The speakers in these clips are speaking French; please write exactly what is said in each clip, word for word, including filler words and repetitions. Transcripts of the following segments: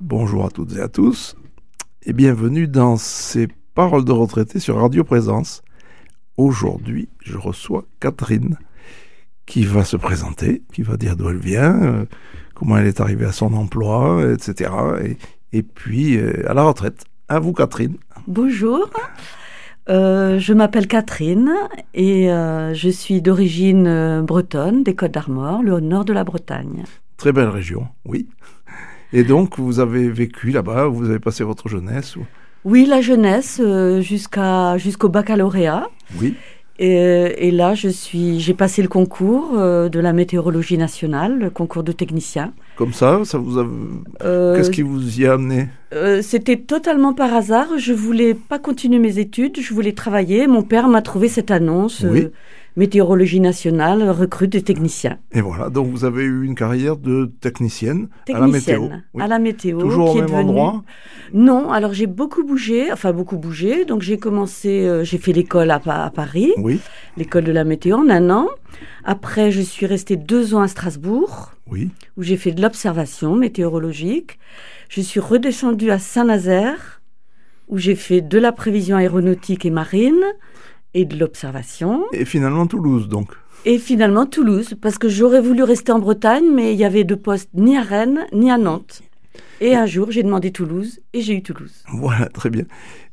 Bonjour à toutes et à tous et bienvenue dans ces paroles de retraités sur Radio Présence. Aujourd'hui, je reçois Catherine qui va se présenter, qui va dire d'où elle vient, euh, comment elle est arrivée à son emploi, et cetera. Et, et puis euh, à la retraite. À vous, Catherine. Bonjour, euh, je m'appelle Catherine et euh, je suis d'origine euh, bretonne, des Côtes d'Armor, le nord de la Bretagne. Très belle région, oui. Et donc, vous avez vécu là-bas, vous avez passé votre jeunesse ou... Oui, la jeunesse euh, jusqu'à, jusqu'au baccalauréat. Oui. Et, et là, je suis, j'ai passé le concours euh, de la météorologie nationale, le concours de technicien. Comme ça, ça vous a... Euh, Qu'est-ce qui vous y a amené ? euh, C'était totalement par hasard. Je voulais pas continuer mes études, je voulais travailler. Mon père m'a trouvé cette annonce. Oui. Euh, Météorologie nationale recrute des techniciens. Et voilà, donc vous avez eu une carrière de technicienne, Technicienne à la météo. Oui. À la météo. Toujours qui au est même devenue... endroit ? Non, alors j'ai beaucoup bougé, enfin beaucoup bougé. Donc j'ai commencé, euh, j'ai fait l'école à, à Paris, Oui. l'école de la météo en un an. Après, je suis restée deux ans à Strasbourg, Oui. où j'ai fait de l'observation météorologique. Je suis redescendue à Saint-Nazaire, où j'ai fait de la prévision aéronautique et marine et de l'observation. Et finalement Toulouse, donc. Et finalement Toulouse, parce que j'aurais voulu rester en Bretagne, mais il y avait de postes ni à Rennes, ni à Nantes. Et un jour, j'ai demandé Toulouse, et j'ai eu Toulouse. Voilà, très bien.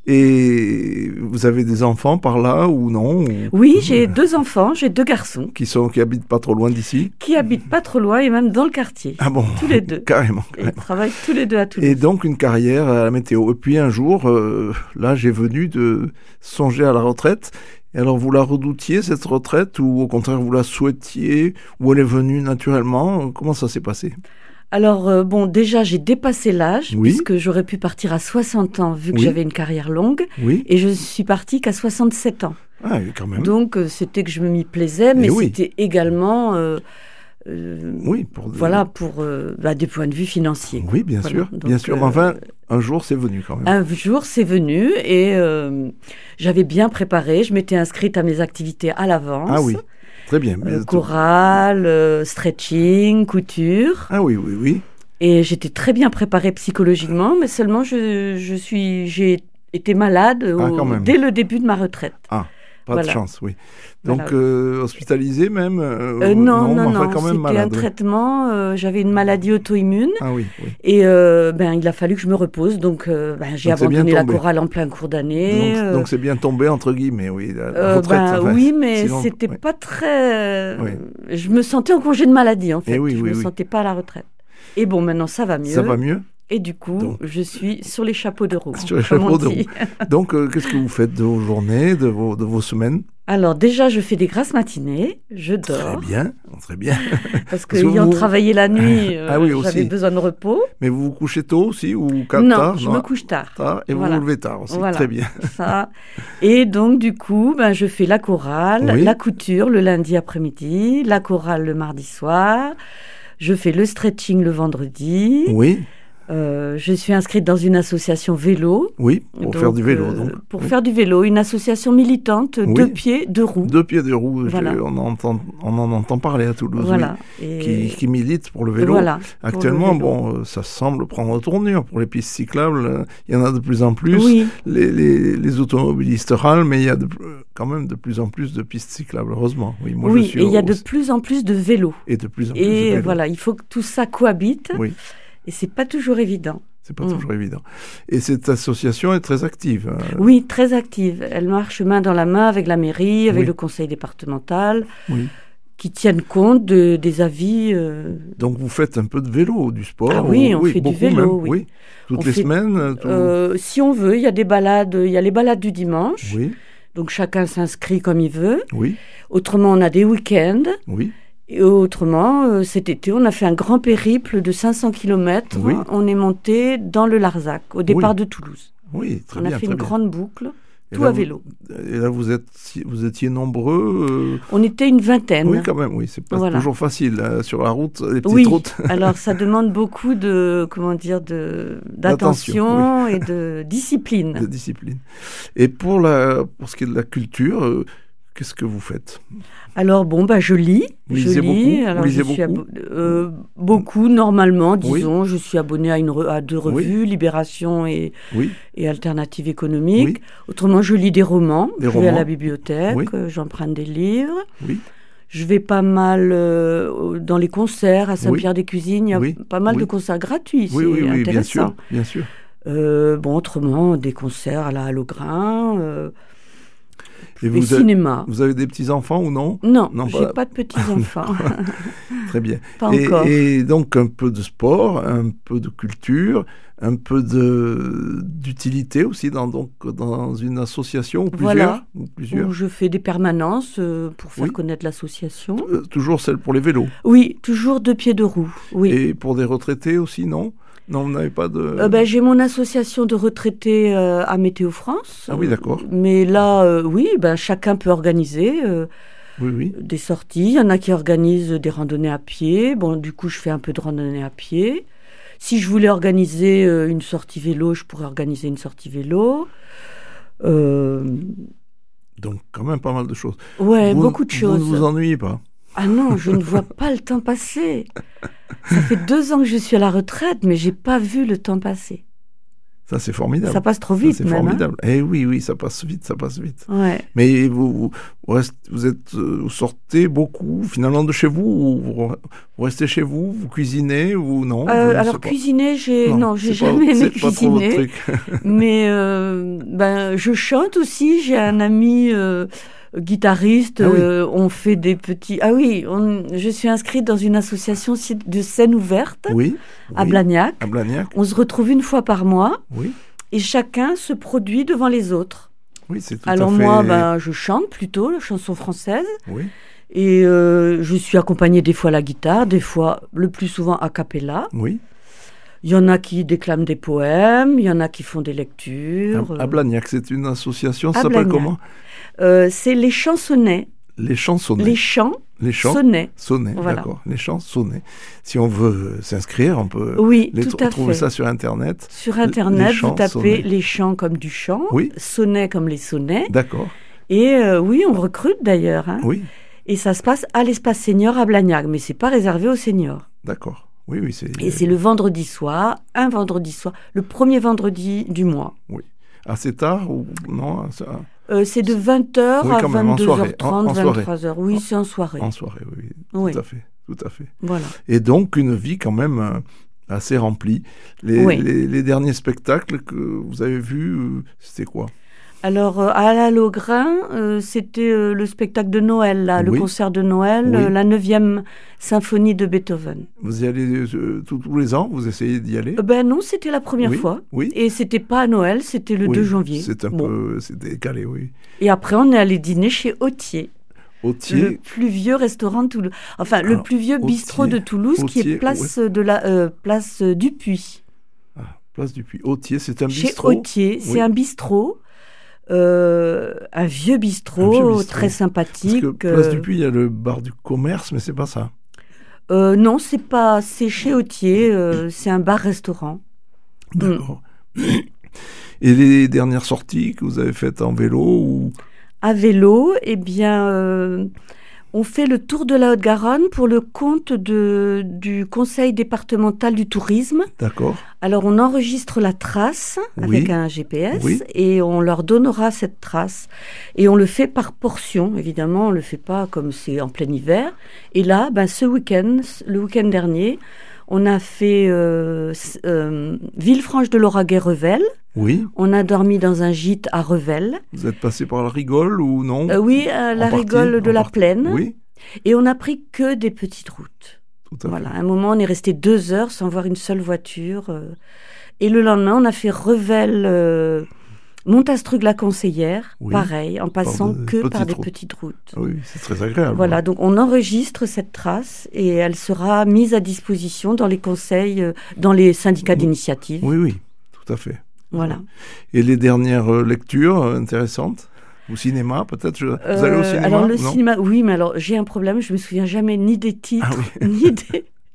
Et vous avez des enfants par là ou non ou... Oui, j'ai deux enfants, j'ai deux garçons. Qui sont, qui habitent pas trop loin d'ici ? Qui habitent pas trop loin et même dans le quartier. Ah bon ? Tous les deux. Carrément, Et carrément. ils travaillent tous les deux à Toulouse. Et donc une carrière à la météo. Et puis un jour, euh, là, j'ai venu de songer à la retraite. Et alors, vous la redoutiez, cette retraite, ou au contraire, vous la souhaitiez, ou elle est venue naturellement ? Comment ça s'est passé ? Alors, euh, bon, déjà, j'ai dépassé l'âge, Oui. puisque j'aurais pu partir à soixante ans, vu que Oui. j'avais une carrière longue, Oui. et je suis partie qu'à soixante-sept ans. Ah, quand même. Donc, euh, c'était que je m'y plaisais, mais Et oui. c'était également... Euh, euh, Oui, pour... Voilà, pour euh, bah, des points de vue financiers. Oui, bien Voilà. sûr, Donc, bien sûr. euh, Mais enfin, un jour, c'est venu quand même. Un jour, c'est venu et euh, j'avais bien préparé. Je m'étais inscrite à mes activités à l'avance. Ah oui, très bien. Mais... Euh, chorale, euh, stretching, couture. Ah oui, oui, oui. Et j'étais très bien préparée psychologiquement, mais seulement je, je suis, j'ai été malade au, Ah, quand même. dès le début de ma retraite. Ah, pas Voilà. de chance, oui. Donc, Voilà. euh, hospitalisé même euh, Euh, non, mais non, enfin, non, quand même c'était malade, un oui. traitement. Euh, j'avais une maladie auto-immune. Ah oui, oui. Et euh, ben, il a fallu que je me repose, donc euh, ben, j'ai Donc, c'est bien abandonné la tombé. chorale en plein cours d'année. Donc, euh, donc c'est bien tombé, entre guillemets, oui. La, la euh, retraite, ben, enfin, oui, mais sinon- c'était oui. pas très... Oui. Je me sentais en congé de maladie, en fait. Eh oui, je oui, me oui. sentais pas à la retraite. Et bon, maintenant, ça va mieux. Ça va mieux Et du coup, Donc. je suis sur les chapeaux de roue. sur les comme chapeaux on de roue. dit. Donc, euh, qu'est-ce que vous faites de vos journées, de vos, de vos semaines ? Alors déjà, je fais des grasses matinées, je Très dors, bien, très bien. parce que Parce que ayant vous- travaillé la nuit, euh, Ah oui, j'avais aussi. besoin de repos. Mais vous vous couchez tôt aussi ou tard Non, je me couche tard. Tard, et Voilà. vous vous levez tard aussi, Voilà. très bien. Ça. Et donc, du coup, ben, je fais la chorale, Oui. la couture le lundi après-midi, la chorale le mardi soir. Je fais le stretching le vendredi. Oui, Euh, je suis inscrite dans une association vélo. oui, pour Donc, faire du vélo, euh, donc. Pour Oui. faire du vélo, une association militante, Oui. deux pieds, deux roues. Deux pieds de roue, je- Voilà. on, entend, on en entend parler à Toulouse, Voilà. oui, Et- qui, qui milite pour le vélo. Voilà, pour Actuellement, le vélo. bon, euh, ça semble prendre tournure pour les pistes cyclables. euh, Il y en a de plus en plus. Oui, Les, les, les automobilistes râlent, mais il y a de, euh, quand même de plus en plus de pistes cyclables, heureusement. Oui, moi, je oui. suis Et il y a au- de plus en plus de vélos. et de plus en plus de Et vélos. voilà, il faut que tout ça cohabite. Oui, Et c'est pas toujours évident. c'est pas Mm. toujours évident. Et cette association est très active. hein. Oui, très active. Elle marche main dans la main avec la mairie, avec Oui. le conseil départemental, Oui. qui tiennent compte de, des avis. euh, Donc vous faites un peu de vélo, du sport. Ah oui, ou- on fait du beaucoup vélo, même, oui. Toutes On les fait- semaines. euh, tout- euh, si on veut, il y a des balades, il y a les balades du dimanche. Oui, Donc chacun s'inscrit comme il veut. oui, Autrement, on a des week-ends. oui. Et autrement, euh, cet été, on a fait un grand périple de cinq cents kilomètres. Oui. On est monté dans le Larzac, au départ Oui. de Toulouse. Oui, très on bien. a fait très une bien. grande boucle, Et tout là, à vous- vélo. Et là, vous, êtes, vous étiez nombreux. euh, On était une vingtaine. Oui, quand même, oui. C'est pas Voilà. toujours facile hein, sur la route, les petites Oui, routes. alors ça demande beaucoup de, comment dire, de, d'attention et de discipline. De discipline. Et pour, la, pour ce qui est de la culture, euh, qu'est-ce que vous faites? Alors bon, bah, je lis. Vous je lisez lis. beaucoup Alors, Vous lisez je suis beaucoup abo- euh, beaucoup, normalement, Oui. disons. Je suis abonnée à, une re- à deux Oui. revues, Libération et, Oui, et Alternative économique. oui, Autrement, je lis des romans. Des je vais à romans. la bibliothèque, Oui. euh, j'emprunte des livres. oui, Je vais pas mal euh, au- dans les concerts à Saint-Pierre-des-Cuisines. Il y a Oui. pas mal Oui. de concerts gratuits. oui, c'est oui, oui, bien intéressant. sûr, bien sûr. Euh, bon, autrement, des concerts à la Halograin, euh, Et des vous, avez, cinémas. vous avez des petits-enfants ou non? Non, Non, j'ai pas- pas de petits-enfants. Très bien. Pas Et, encore. et donc un peu de sport, un peu de culture, un peu de d'utilité aussi dans, donc, dans une association ou plusieurs, Voilà. ou plusieurs. Où je fais des permanences euh, pour faire Oui. connaître l'association. Euh, toujours celle pour les vélos. Oui, toujours deux pieds de roue. Oui. Et pour des retraités aussi, non? Non, vous n'avez pas de... Euh, ben, j'ai mon association de retraités euh, à Météo France. Ah oui, d'accord. Mais là, euh, oui, ben, chacun peut organiser euh, Oui, oui. des sorties. Il y en a qui organisent des randonnées à pied. Bon, du coup, je fais un peu de randonnée à pied. Si je voulais organiser euh, une sortie vélo, je pourrais organiser une sortie vélo. Euh, Donc quand même pas mal de choses. ouais, Vous- beaucoup de Vous choses. ne vous ennuyez pas? Ah non, je ne vois pas le temps passer. Ça fait deux ans que je suis à la retraite, mais j'ai pas vu le temps passer. Ça, c'est formidable. Ça passe trop Ça, vite, c'est même. hein. formidable. Eh oui, oui, ça passe vite, ça passe vite. Ouais. Mais vous, vous, vous restez- vous êtes, euh, vous sortez beaucoup finalement de chez vous ou vous, re- vous restez chez vous, vous cuisinez ou non? Je Euh, ne sais alors pas. cuisiner, j'ai non, j'ai c'est pas- jamais aimé c'est pas trop votre cuisiner. truc. Mais euh, ben, je chante aussi. J'ai un ami euh, guitariste. Ah oui. euh, on fait des petits. Ah oui, on- je suis inscrite dans une association de scène ouverte Oui. à oui, Blagnac. À Blagnac. On se retrouve une fois par mois Oui. et chacun se produit devant les autres. Oui, c'est tout Alors à fait. moi, ben, je chante plutôt la chanson française. Oui. Et euh, je suis accompagnée des fois à la guitare, des fois, le plus souvent a cappella. Oui. Il y en a qui déclament des poèmes, il y en a qui font des lectures. À, à Blagnac, c'est une association. Ça à s'appelle Blagnac. comment? Euh, c'est les chansonnets, Les chansonnets. les chants Les chants. sonnets. Sonnets, Voilà. d'accord. Les chansonnets. Si on veut euh, s'inscrire, on peut Oui, les tout tr- à trouver fait. ça sur Internet. Sur Les Internet, vous tapez chansonnets. les chants comme du chant, Oui. sonnets comme les sonnets. D'accord. Et euh, oui, on recrute d'ailleurs. hein. Oui, Et ça se passe à l'espace senior à Blagnac, mais c'est pas réservé aux seniors. d'accord. Oui, oui, c'est. Et c'est le vendredi soir, un vendredi soir, le premier vendredi du mois. Assez tard ou non ça... Euh, c'est de vingt heures Oui, à quand même, en vingt-deux soirée, heures trente, en- en soirée. vingt-trois heures. Oui, c'est en soirée. En soirée, oui, oui, Oui. tout à fait, tout à fait. Voilà. Et donc une vie quand même euh, assez remplie. Les, Oui. les, les derniers spectacles que vous avez vus, euh, c'était quoi? Alors, euh, à la Logrin, euh, c'était euh, le spectacle de Noël, là, le Oui. concert de Noël, Oui. euh, la neuvième symphonie de Beethoven. Vous y allez euh, tous, tous les ans? Vous essayez d'y aller? Euh, ben non, c'était la première Oui. fois. Oui. Et c'était pas à Noël, c'était le Oui, deux janvier. C'est un Bon. peu, c'est décalé, oui. Et après, on est allé dîner chez Autier, le Autier, plus vieux restaurant de Toulouse. Enfin, le Alors, plus vieux bistrot Autier, de Toulouse, qui Autier, est place de la euh, place euh, du Puy. ah, place du Puy. Autier, c'est un Chez bistrot. Autier, c'est Oui. un bistrot, euh, un vieux bistrot, Un vieux bistrot. très Parce sympathique. que place euh, du Puy, il y a le bar du commerce, mais c'est pas ça. euh, non, c'est pas, c'est chez Autier, euh, c'est un bar-restaurant. D'accord. Et les dernières sorties que vous avez faites en vélo ou... À vélo, eh bien, euh, on fait le tour de la Haute-Garonne pour le compte de, du Conseil départemental du tourisme. D'accord. Alors, on enregistre la trace Oui. avec un G P S Oui. et on leur donnera cette trace. Et on le fait par portion, évidemment, on ne le fait pas comme c'est en plein hiver. Et là, ben, ce week-end, le week-end dernier, on a fait euh, euh, Villefranche-de-Lauragais-Revel. Oui. On a dormi dans un gîte à Revel. Vous êtes passé par la rigole ou non? Euh, oui, euh, la En partie, rigole de en la partie. plaine. Oui, Et on n'a pris que des petites routes. tout à Voilà, fait. à un moment, on est resté deux heures sans voir une seule voiture. euh. Et le lendemain, on a fait Revel, euh, Montastruc-la-Conseillère, Oui, pareil, en passant des que par petites des routes. petites routes. Oui, c'est très agréable. Voilà, donc on enregistre cette trace et elle sera mise à disposition dans les conseils, euh, dans les syndicats Oui. d'initiative. Oui, oui, tout à fait. Voilà. Et les dernières euh, lectures euh, intéressantes? Au cinéma, peut-être? je- Vous allez au Euh, cinéma? Alors le non cinéma, oui, mais alors j'ai un problème, je me souviens jamais ni des titres, Ah oui. ni des...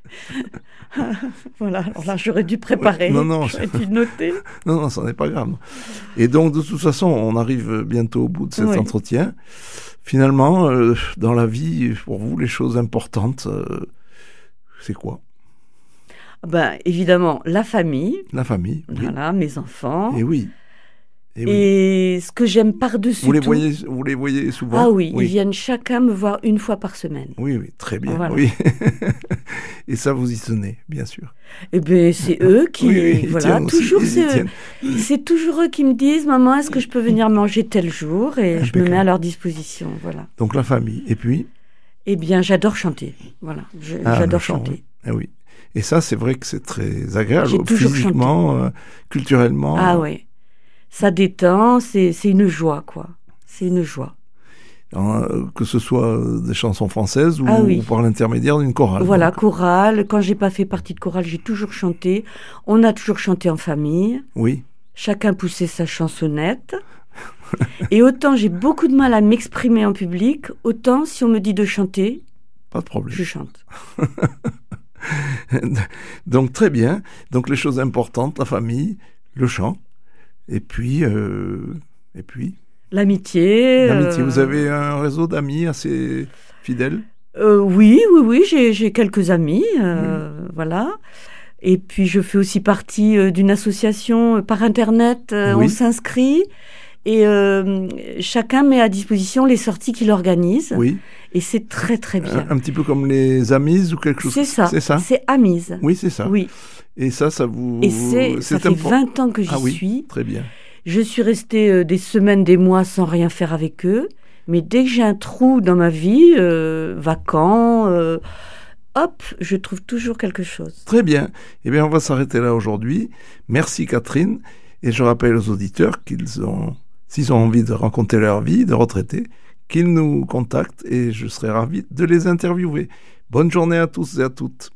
Voilà, alors là, j'aurais dû préparer, non, non, j'aurais dû noter. Non, non, ça n'est pas grave. Et donc, de toute façon, on arrive bientôt au bout de cet Oui. entretien. Finalement, euh, dans la vie, pour vous, les choses importantes, euh, c'est quoi? Ben, évidemment, la famille, La famille, oui. voilà, mes enfants. Et oui. Et oui. Et ce que j'aime par-dessus Vous les tout... voyez, vous les voyez souvent? Ah oui, oui, ils viennent chacun me voir une fois par semaine. Oui, oui, très bien. Voilà. Oui. Et ça, vous y tenez, bien sûr. Eh bien, c'est eux qui... Oui, oui, ils voilà, tiennent aussi, toujours, ils y c'est, tiennent. c'est toujours eux qui me disent « Maman, est-ce que je peux venir manger tel jour ?» Et je me Impeccable. mets à leur disposition, voilà. Donc la famille. Et puis? Eh bien, j'adore chanter, voilà. Je- Ah, j'adore le chant, chanter. oui. Ah oui. Et ça, c'est vrai que c'est très agréable, J'ai toujours physiquement, euh, culturellement. Ah oui, ça détend, c'est, c'est une joie, quoi. C'est une joie. Euh, que ce soit des chansons françaises ou, Ah oui. ou par l'intermédiaire d'une chorale. Voilà, donc. chorale. Quand j'ai pas fait partie de chorale, j'ai toujours chanté. On a toujours chanté en famille. Oui. Chacun poussait sa chansonnette. Et autant j'ai beaucoup de mal à m'exprimer en public, autant si on me dit de chanter, Pas de problème. je chante. Donc très bien. Donc les choses importantes, la famille, le chant, et puis, euh, et puis L'amitié. l'amitié. euh, Vous avez un réseau d'amis assez fidèles? euh, Oui, oui, oui, j'ai, j'ai quelques amis, euh, voilà. Et puis je fais aussi partie euh, d'une association euh, par Internet. euh, Oui. On s'inscrit et euh, chacun met à disposition les sorties qu'il organise. Oui. Et c'est très très bien. Un, un petit peu comme les Amis ou quelque chose. C'est ça. C'est ça. C'est Amise. Oui, c'est ça. Oui. Et ça, ça vous. Et c'est, ça fait important. vingt ans que j'y Ah oui. suis. Très bien. Je suis restée euh, des semaines, des mois sans rien faire avec eux. Mais dès que j'ai un trou dans ma vie, euh, vacant, euh, hop, je trouve toujours quelque chose. Très bien. Eh bien, on va s'arrêter là aujourd'hui. Merci Catherine. Et je rappelle aux auditeurs qu'ils ont, s'ils ont envie de raconter leur vie de retraité, qu'ils nous contactent et je serai ravi de les interviewer. Bonne journée à tous et à toutes.